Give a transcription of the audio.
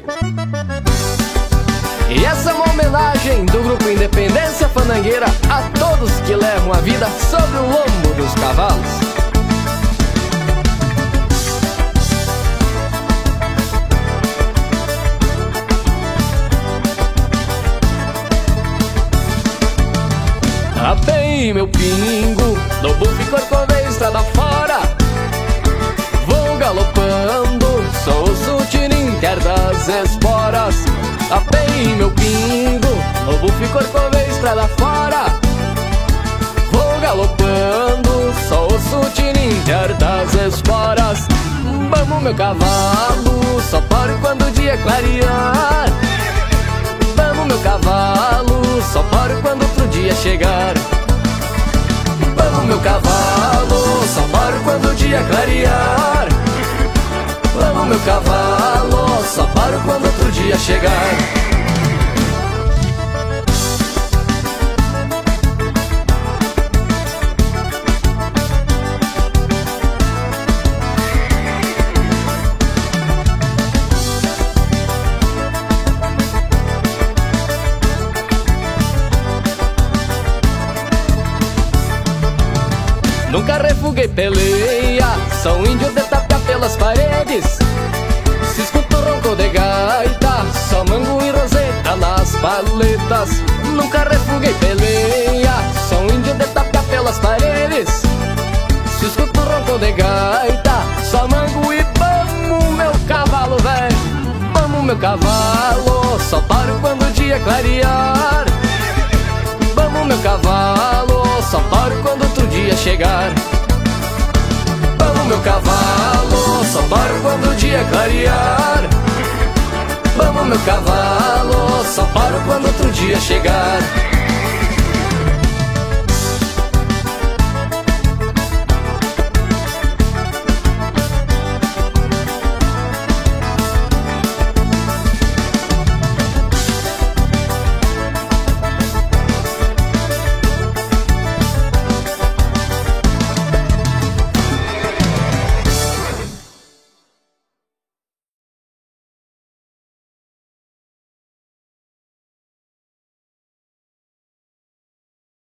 E essa é uma homenagem do grupo Independência Fandangueira a todos que levam a vida sobre o lombo dos cavalos. Apei meu pingo, no bufe corcovei estrada fora. Vou galopando, sou o Sutininter das esporas. Apei meu pingo, no bufe corcovei estrada fora. Vou galopando, sou o Sutininter das esporas. Vamos meu cavalo, só paro quando o dia clarear. Vamos meu cavalo, só paro quando outro dia chegar. Vamos meu cavalo, só paro quando o dia clarear. Vamos meu cavalo, só paro quando outro dia chegar. Nunca refuguei peleia, sou índio de tapia pelas paredes. Se escuto ronco de gaita, só mango e roseta nas paletas. Nunca refuguei peleia, sou índio de tapia pelas paredes. Se escuto ronco de gaita, só mango e vamos meu cavalo, velho. Vamos meu cavalo, só paro quando o dia clarear. Vamos meu cavalo, só paro quando outro dia chegar. Vamos meu cavalo, só paro quando o dia clarear. Vamos meu cavalo, só paro quando outro dia chegar.